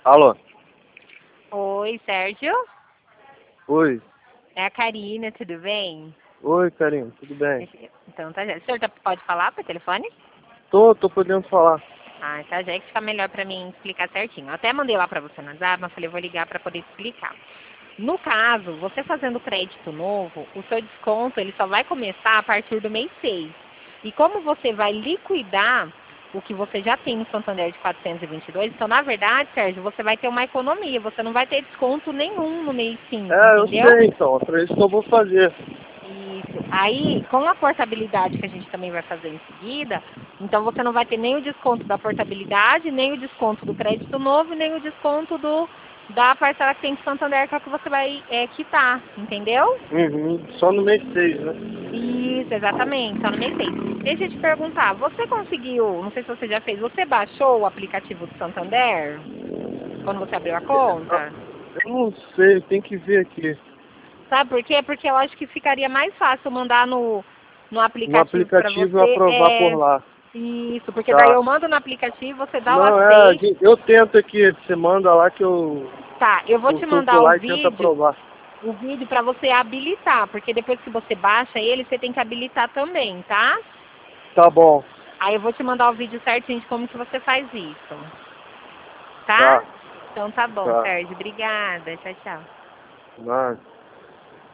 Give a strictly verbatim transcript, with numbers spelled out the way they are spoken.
Alô? Oi, Sérgio? Oi. É a Karina, tudo bem? Oi, Karina, tudo bem? Então tá já. O senhor tá- pode falar por telefone? Tô, tô podendo falar. Ah, tá já é que fica melhor pra mim explicar certinho. Eu até mandei lá pra você no WhatsApp, mas falei, vou ligar pra poder explicar. No caso, você fazendo crédito novo, o seu desconto ele só vai começar a partir do mês seis. E como você vai liquidar o que você já tem no Santander de quatrocentos e vinte e dois, então na verdade, Sérgio, você vai ter uma economia, você não vai ter desconto nenhum no mês cinco, É, eu entendeu? sei então, é pra isso que eu vou fazer. Isso. Aí, com a portabilidade que a gente também vai fazer em seguida, então você não vai ter nem o desconto da portabilidade, nem o desconto do crédito novo, nem o desconto do, da parcela que tem de Santander, que é o que você vai é, quitar, entendeu? Uhum, só no mês seis, né? Isso, exatamente, só no mês seis. Deixa eu te perguntar, você conseguiu, não sei se você já fez, você baixou o aplicativo do Santander quando você abriu a Ah, conta? eu não sei, tem que ver aqui. Sabe por quê? Porque eu acho que ficaria mais fácil mandar no, no No aplicativo para aplicativo eu você. aprovar por É lá. isso, porque daí Tá. eu mando no aplicativo, você dá o Não, é, aceite. aqui- eu tento aqui, você manda lá que eu Tá, eu vou te consulto mandar o lá e tento vídeo, aprovar. o vídeo para você habilitar, porque depois que você baixa ele, você tem que habilitar também, tá? Tá bom, Aí eu vou te mandar o vídeo certinho de como que você faz isso, tá? tá, Então tá bom, tá. Sérgio. Obrigada. Tchau, tchau. Nada.